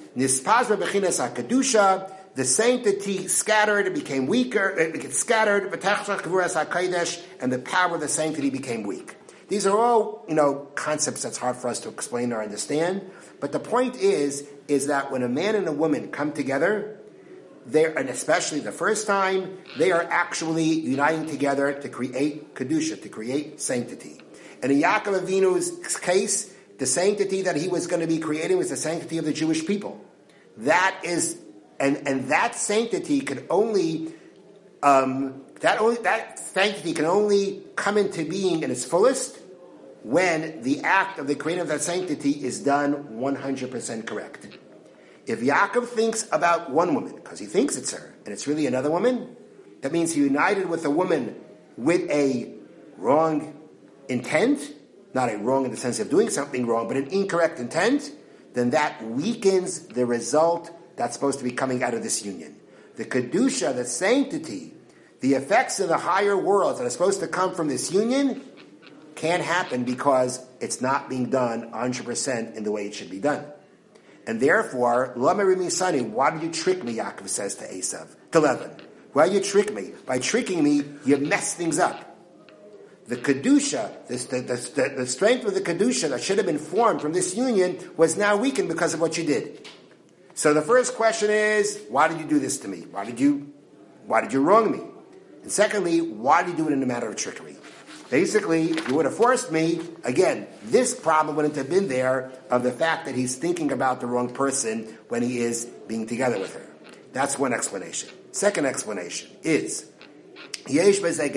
The sanctity scattered, it became weaker, it became scattered, and the power of the sanctity became weak. These are all, you know, concepts that's hard for us to explain or understand. But the point is, is that when a man and a woman come together, they and especially the first time, they are actually uniting together to create kedusha, to create sanctity. And in Yaakov Avinu's case, the sanctity that he was going to be creating was the sanctity of the Jewish people. That is, and and that sanctity can only, um, that only that sanctity can only come into being in its fullest when the act of the creating of that sanctity is done one hundred percent correct. If Yaakov thinks about one woman, because he thinks it's her, and it's really another woman, that means he united with a woman with a wrong intent, not a wrong in the sense of doing something wrong, but an incorrect intent, then that weakens the result that's supposed to be coming out of this union. The Kedusha, the sanctity, the effects of the higher worlds that are supposed to come from this union can't happen because it's not being done one hundred percent in the way it should be done. And therefore, Lama Sani, why did you trick me, Yaakov says to Esav, to Lavan. Why did you trick me? By tricking me, you mess things up. The Kedusha, this, the, the, the strength of the Kedusha that should have been formed from this union was now weakened because of what you did. So the first question is, why did you do this to me? Why did you, why did you wrong me? And secondly, why did you do it in a matter of trickery? Basically, if you would have forced me, again, this problem wouldn't have been there of the fact that he's thinking about the wrong person when he is being together with her. That's one explanation. Second explanation is, bottom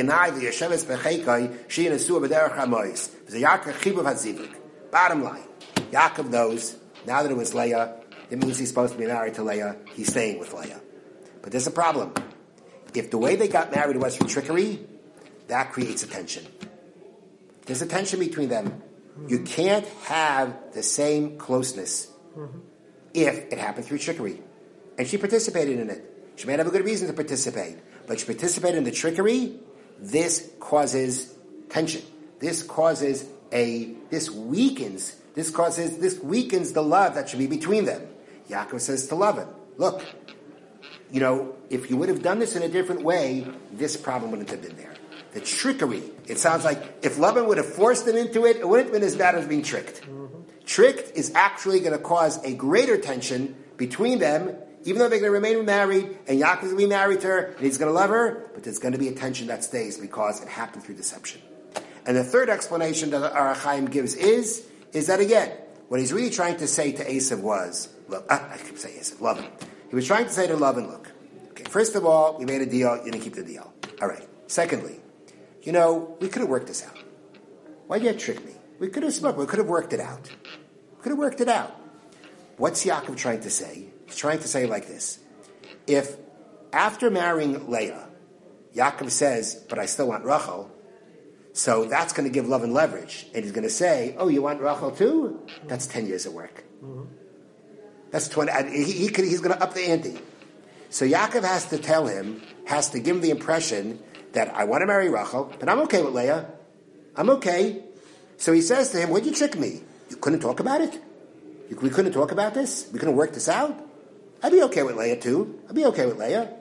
line, Yaakov knows, now that it was Leah, it means he's supposed to be married to Leah, he's staying with Leah. But there's a problem. If the way they got married was for trickery, that creates a tension. There's a tension between them. Mm-hmm. You can't have the same closeness mm-hmm. if it happened through trickery. And she participated in it. She may have a good reason to participate, but she participated in the trickery. This causes tension. This causes a, this weakens, this causes, this weakens the love that should be between them. Yaakov says to Lavan, look, you know, if you would have done this in a different way, this problem wouldn't have been there. The trickery, it sounds like if Laban would have forced him into it, it wouldn't have been as bad as being tricked. Mm-hmm. Tricked is actually going to cause a greater tension between them, even though they're going to remain married, and Yaakov's going to be married to her, and he's going to love her, but there's going to be a tension that stays because it happened through deception. And the third explanation that Or Chaim gives is, is that again, what he's really trying to say to Esav was, look, uh, I could say Esav, Lavan. He was trying to say to Lavan, look, okay, first of all, we made a deal, you didn't keep the deal. All right. Secondly, you know, we could have worked this out. Why'd you trick me? We could have spoken. We could have worked it out. We could have worked it out. What's Yaakov trying to say? He's trying to say like this. If after marrying Leah, Yaakov says, but I still want Rachel, so that's going to give Lavan leverage. And he's going to say, oh, you want Rachel too? That's ten years of work. Mm-hmm. That's twenty. He, he could, he's going to up the ante. So Yaakov has to tell him, has to give him the impression that I want to marry Rachel, but I'm okay with Leah. I'm okay. So he says to him, why'd you trick me? You couldn't talk about it? You, we couldn't talk about this? We couldn't work this out? I'd be okay with Leah too. I'd be okay with Leah.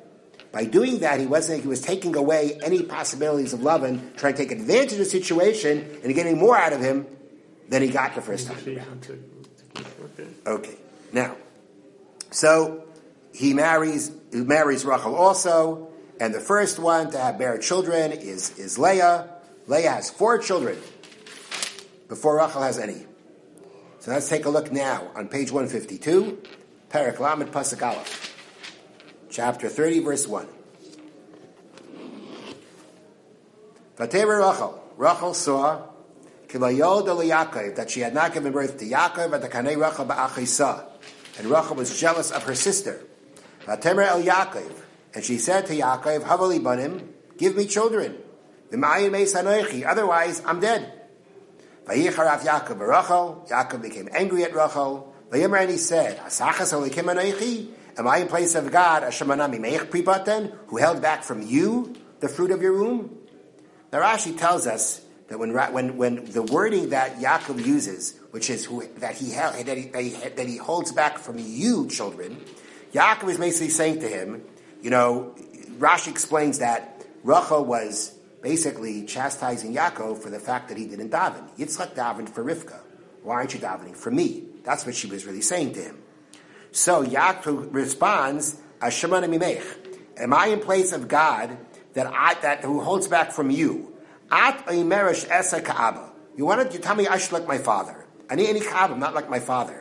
By doing that, he wasn't. He was taking away any possibilities of Lavan, trying to take advantage of the situation and getting more out of him than he got the first time around. Okay. Okay. Now, so he marries. He marries Rachel also, and the first one to have bear children is is Leah. Leah has four children before Rachel has any. So let's take a look now on page one fifty-two, Perek Lamed Pasuk Aleph, chapter thirty, verse one. Vatever Rachel. Rachel saw that she had not given birth to Yaakov, but the Kanei Rachel ba'achisa, and Rachel was jealous of her sister. Vatemer el Yaakov, and she said to Yaakov, Havali banim, give me children. Otherwise, I'm dead. Vayicharaf Yaakov Rachel. Yaakov became angry at Rachel. Vayomer, and he said, Asachas olikim anoichi? Am I in place of God, Hashemanami meich pripaten, who held back from you the fruit of your womb? Now Rashi tells us that when when when the wording that Yaakov uses, which is who, that he held, that he, that he that he holds back from you, children, Yaakov is basically saying to him, you know, Rashi explains that Rachel was basically chastising Yaakov for the fact that he didn't daven. Yitzchak davened for Rivka. Why aren't you davening for me? That's what she was really saying to him. So Yaakov responds, Ashemana mimech. Am I in place of God that I that who holds back from you? At oimerish esa ka'aba. You wanted to tell me I should like my father. Ani any ka'aba, I'm not like my father.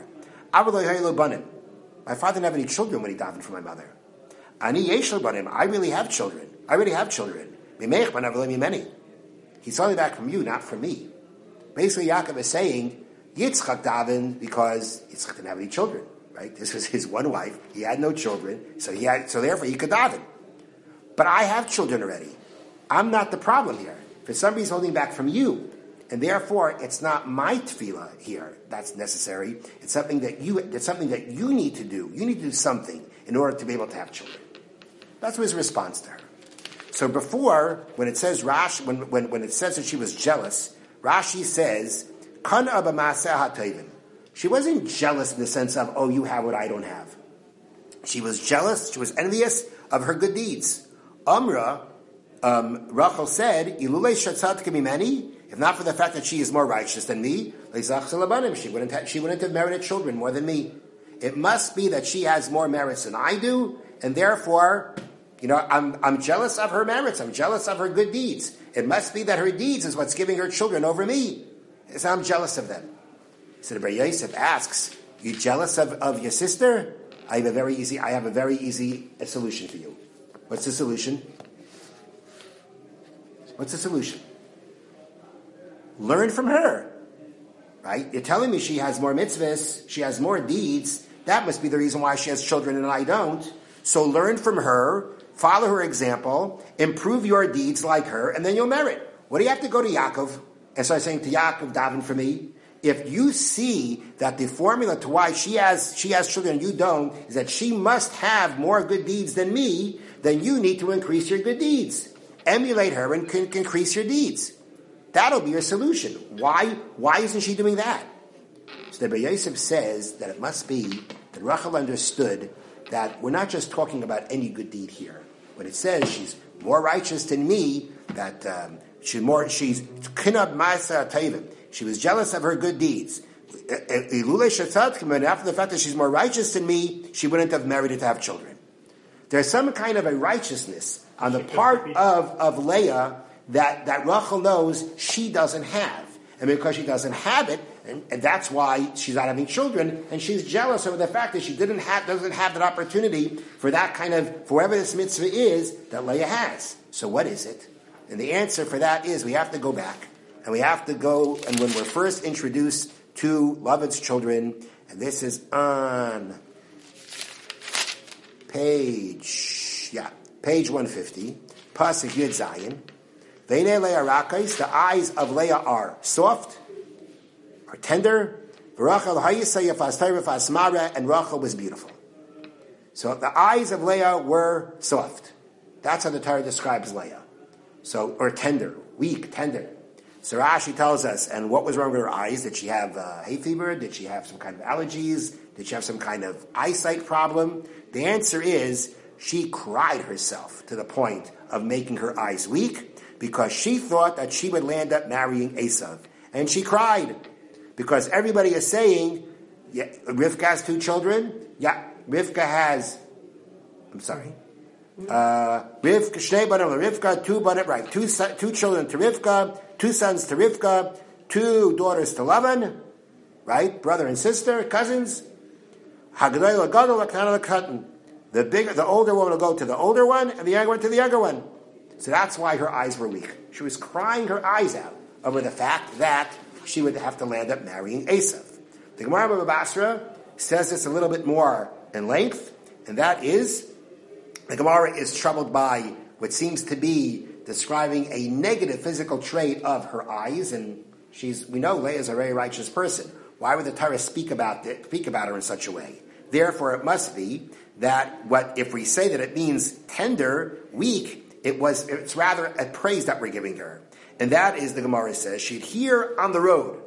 My father didn't have any children when he davened for my mother. Ani yesh banim. I really have children. I really have children. Mimech banav many. He's only back from you, not from me. Basically, Yaakov is saying Yitzchak davened because Yitzchak didn't have any children. Right? This was his one wife. He had no children, so he had. So therefore, he could daven. But I have children already. I'm not the problem here. For somebody's holding back from you, and therefore it's not my tefillah here that's necessary. It's something that you. It's something that you need to do. You need to do something in order to be able to have children. That's his response to her. So before, when it says Rashi, when when, when it says that she was jealous, Rashi says Kan aba ma'aseh ha'tovim. She wasn't jealous in the sense of, oh, you have what I don't have. She was jealous. She was envious of her good deeds. Amra. Um, Rachel said, if not for the fact that she is more righteous than me, she wouldn't have, she wouldn't have merited children more than me. It must be that she has more merits than I do, and therefore, you know, I'm, I'm jealous of her merits. I'm jealous of her good deeds. It must be that her deeds is what's giving her children over me. So I'm jealous of them. So the Bar Yosef asks, you jealous of, of your sister? I have a very easy, I have a very easy solution for you. What's the solution? What's the solution? Learn from her, right? You're telling me she has more mitzvahs, she has more deeds. That must be the reason why she has children and I don't. So learn from her, follow her example, improve your deeds like her, and then you'll merit. What do you have to go to Yaakov and start saying to Yaakov, daven for me? If you see that the formula to why she has she has children and you don't is that she must have more good deeds than me, then you need to increase your good deeds. Emulate her and can, can increase your deeds. That'll be your solution. Why? Why isn't she doing that? So the Bar Yosef says that it must be that Rachel understood that we're not just talking about any good deed here. When it says she's more righteous than me, that um, she's more, she's kinab ma'aseh ha'tovim. She was jealous of her good deeds. After the fact that she's more righteous than me, she wouldn't have merited to have children. There's some kind of a righteousness on the part of, of Leah that, that Rachel knows she doesn't have. And because she doesn't have it, and, and that's why she's not having children, and she's jealous over the fact that she didn't have, doesn't have that opportunity for that kind of, for whatever this mitzvah is, that Leah has. So what is it? And the answer for that is we have to go back. And we have to go, and when we're first introduced to Lavan's children, and this is on page, yeah, page one fifty, Pasuk Yud Zayin. Veinei Leah Rakais, the eyes of Leah are soft, are tender. V'Rachel hayisa yafas tayr v'fas mara, and Rachel was beautiful. So the eyes of Leah were soft. That's how the Torah describes Leah. So, or tender, weak, tender. So Rashi tells us, and what was wrong with her eyes? Did she have uh, hay fever? Did she have some kind of allergies? Did she have some kind of eyesight problem? The answer is she cried herself to the point of making her eyes weak because she thought that she would land up marrying Esav. And she cried because everybody is saying, yeah, Rivka has two children. Yeah, Rivka has, I'm sorry, uh, Rivka, Shnei Banim, Rivka, two Banim, right, two, two children to Rivka, two sons to Rivka, two daughters to Lavan, right, brother and sister, cousins. Hagdol Gadol Akana Katan. The bigger, the older one will go to the older one, and the younger one to the younger one. So that's why her eyes were weak. She was crying her eyes out over the fact that she would have to land up marrying Esav. The Gemara Baba Basra says this a little bit more in length, and that is, the Gemara is troubled by what seems to be describing a negative physical trait of her eyes, and she's, we know Leah is a very righteous person. Why would the Torah speak about it, speak about her in such a way? Therefore, it must be that what if we say that it means tender, weak, it was it's rather a praise that we're giving her, and that is the Gemara says she'd hear on the road.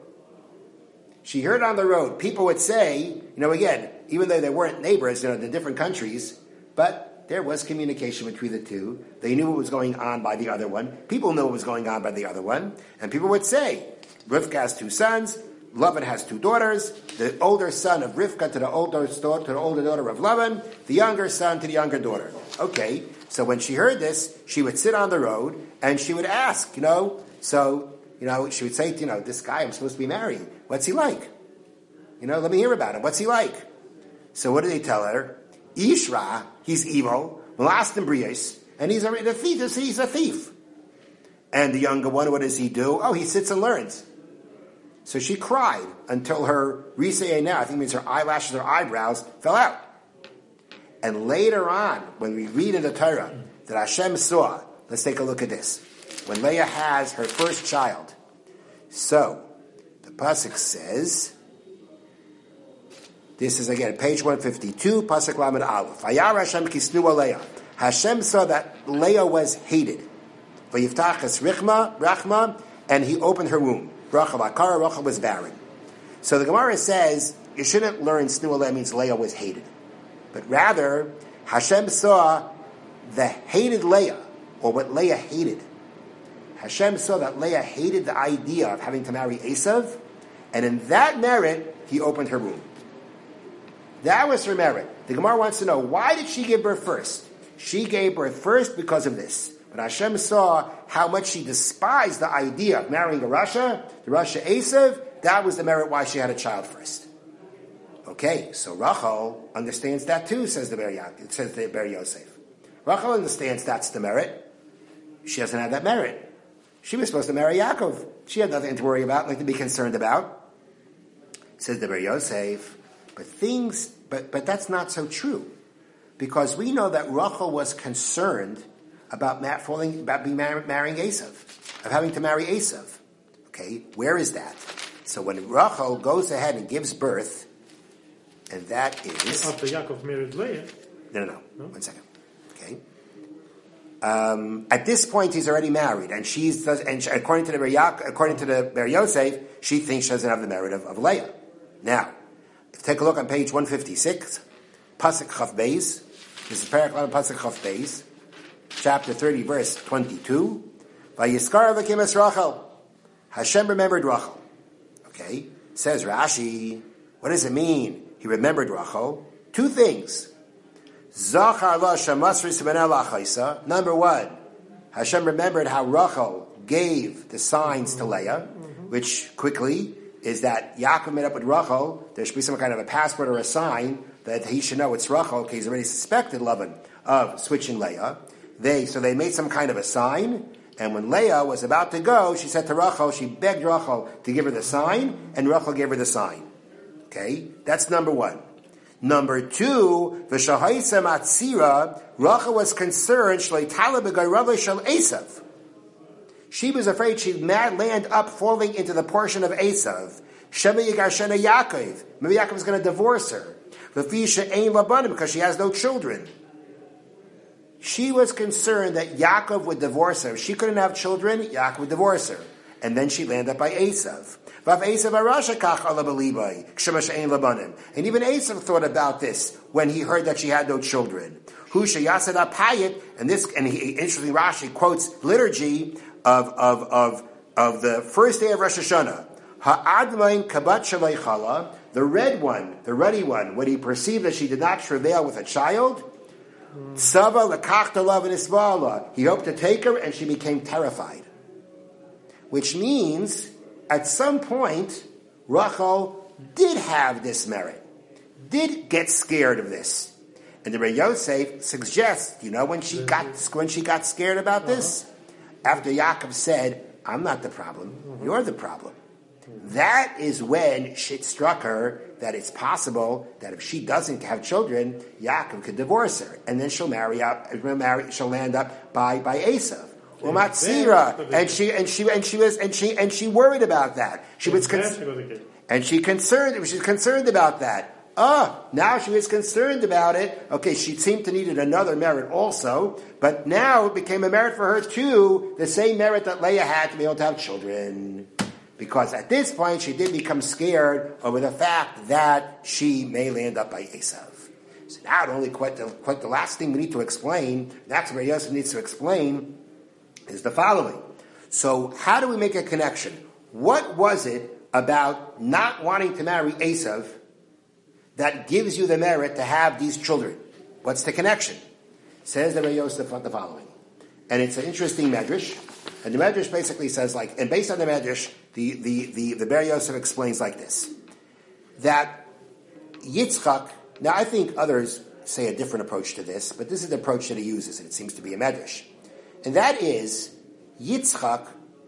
She heard on the road. People would say, you know, again, even though they weren't neighbors, you know, in different countries, but there was communication between the two. They knew what was going on by the other one. People knew what was going on by the other one, and people would say, Rivka has two sons. Lavan has two daughters. The older son of Rivka to the older to the older daughter of Lavan. The younger son to the younger daughter. Okay, so when she heard this, she would sit on the road and she would ask, you know, so you know, she would say, you know, this guy I'm supposed to be marrying, what's he like? You know, let me hear about him. What's he like? So what do they tell her? Ishra, he's evil. Malastim Brios, and he's a, the thief. He's a thief. And the younger one, what does he do? Oh, he sits and learns. So she cried until her risei now, I think it means her eyelashes or eyebrows, fell out. And later on, when we read in the Torah that Hashem saw, let's take a look at this. When Leah has her first child, so the pasuk says, this is again page one fifty-two, pasuk lamed aleph. Vayar Hashem kisnu Leah. Hashem saw that Leah was hated. Vayiftach es richma, rachma, and he opened her womb. Rachel Akara, Rachel was barren. So the Gemara says, you shouldn't learn Snua Leah means Leah was hated. But rather, Hashem saw the hated Leah, or what Leah hated. Hashem saw that Leah hated the idea of having to marry Esav, and in that merit, he opened her womb. That was her merit. The Gemara wants to know, why did she give birth first? She gave birth first because of this. But Hashem saw how much she despised the idea of marrying a Rasha, the Rasha Esav. That was the merit why she had a child first. Okay, so Rachel understands that too, says the Ber It says the Ber Yosef. Rachel understands that's the merit. She doesn't have that merit. She was supposed to marry Yaakov. She had nothing to worry about, nothing to be concerned about. Says the Ber Yosef. But things, but but that's not so true, because we know that Rachel was concerned about ma- falling, about being mar- marrying Esav, of having to marry Esav. Okay, where is that? So when Rachel goes ahead and gives birth, and that is after Yaakov married Leah. No, no, no. no? One second. Okay. Um, at this point, he's already married, and she's and she, according to the Ber according to the Ber Yosef, she thinks she doesn't have the merit of, of Leah. Now, take a look on page one fifty-six, pasuk Chaf Beis. This is Parak Lamed pasuk Chaf Beis. Chapter thirty, verse twenty-two. Vayiskar Elokim es Rachel. Hashem remembered Rachel. Okay, says Rashi. What does it mean? He remembered Rachel. Two things. Zachar la shamasri sebenel achaisa. Number one, Hashem remembered how Rachel gave the signs to Leah, which quickly is that Yaakov made up with Rachel. There should be some kind of a passport or a sign that he should know it's Rachel, because he's already suspected Lavan of switching Leah. They so they made some kind of a sign, and when Leah was about to go, she said to Rachel, she begged Rachel to give her the sign, and Rachel gave her the sign. Okay, that's number one. Number two, v'shahaisa matzira, Rachel was concerned shleitala b'gayrava shel Esav. She was afraid she'd land up falling into the portion of Esav. Shema yigarshena Yaakov. Maybe Yaakov is going to divorce her. V'fisha ein labanim, because she has no children. She was concerned that Yaakov would divorce her. If she couldn't have children, Yaakov would divorce her. And then she'd land up by Esav. And even Esav thought about this when he heard that she had no children. Hu sheyasad apayit, and this, and he, interestingly, Rashi quotes liturgy of of of of the first day of Rosh Hashanah. Ha'admain kabat shavei chala, the red one, the ruddy one, when he perceived that she did not travail with a child, Sava lekachta lav v'nisvala, he hoped to take her, and she became terrified. Which means, at some point, Rachel did have this merit, did get scared of this. And the Rei Yosef suggests, you know, when she got when she got scared about this, after Yaakov said, "I'm not the problem, you're the problem." That is when shit struck her that it's possible that if she doesn't have children, Yaakov could divorce her, and then she'll marry up, marry, she'll land up by by Esav. Well, Matzira, and she and she and she was and she and she worried about that. She was con- and she concerned. She was concerned about that. Ah, now she was concerned about it. Okay, she seemed to needed another merit also, but now it became a merit for her too, the same merit that Leah had to be able to have children. Because at this point, she did become scared over the fact that she may land up by Esav. So now the only quite the, quite the last thing we need to explain, that's where Yosef needs to explain, is the following. So how do we make a connection? What was it about not wanting to marry Esav that gives you the merit to have these children? What's the connection? Says the Rei Yosef the following. And it's an interesting medrash. And the medrash basically says like, and based on the medrash, the, the, the, the Rei Yosef explains like this. That Yitzchak, now I think others say a different approach to this, but this is the approach that he uses, and it seems to be a medrash. And that is, Yitzchak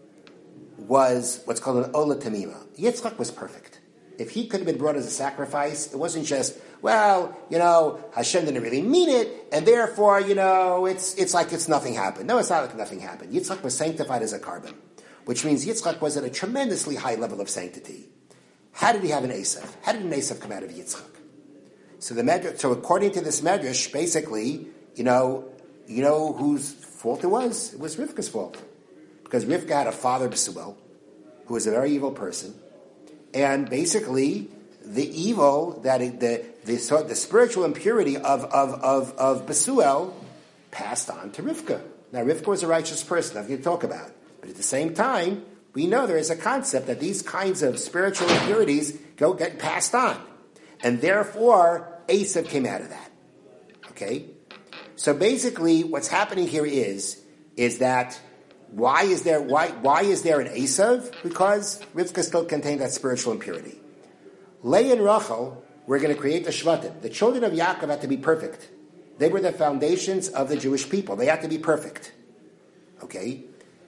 was what's called an Ola Tamima. Yitzchak was perfect. If he could have been brought as a sacrifice, it wasn't just, well, you know, Hashem didn't really mean it, and therefore, you know, it's it's like it's nothing happened. No, it's not like nothing happened. Yitzchak was sanctified as a carbon, which means Yitzchak was at a tremendously high level of sanctity. How did he have an Esav? How did an Esav come out of Yitzchak? So the medrash, so according to this medrash, basically, you know, you know whose fault it was? It was Rivka's fault. Because Rivka had a father, Besuel, who was a very evil person. And basically, the evil, that it, the, the, so the spiritual impurity of, of, of, of Besuel passed on to Rivka. Now, Rivka was a righteous person, nothing to talk about. But at the same time, we know there is a concept that these kinds of spiritual impurities go get passed on. And therefore, Esav came out of that. Okay? So basically, what's happening here is, is that why is there why why is there an Esav? Because Rivka still contained that spiritual impurity. Leah and Rachel were going to create the Shvatim. The children of Yaakov had to be perfect. They were the foundations of the Jewish people. They had to be perfect. Okay?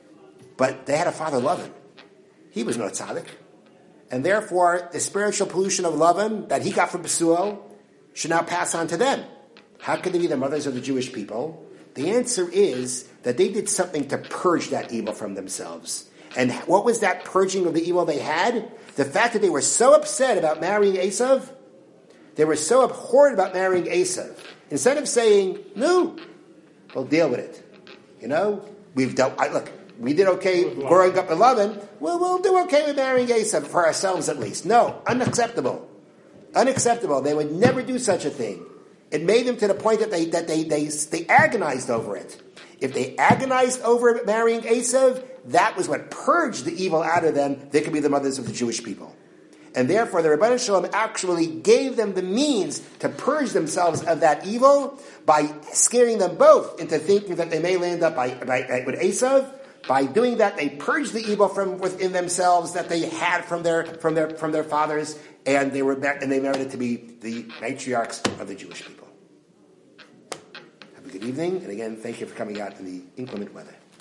But they had a father, Lavan. He was no tzaddik. And therefore, the spiritual pollution of Lavan that he got from Besuel should now pass on to them. How could they be the mothers of the Jewish people? The answer is that they did something to purge that evil from themselves. And what was that purging of the evil they had? The fact that they were so upset about marrying Esav, they were so abhorred about marrying Esav. Instead of saying, no, we'll deal with it. You know, we've dealt, I, look, we did okay growing up in Lavan, well, we'll do okay with marrying Esav, for ourselves at least. No, unacceptable. Unacceptable. They would never do such a thing. It made them to the point that they that they they, they agonized over it. If they agonized over marrying Esav, that was what purged the evil out of them. They could be the mothers of the Jewish people. And therefore, the Rebbeinu Shalom actually gave them the means to purge themselves of that evil by scaring them both into thinking that they may land up by, by, with Esav. By doing that, they purged the evil from within themselves that they had from their from their from their fathers, and they were and they merited to be the matriarchs of the Jewish people. Have a good evening, and again, thank you for coming out in the inclement weather.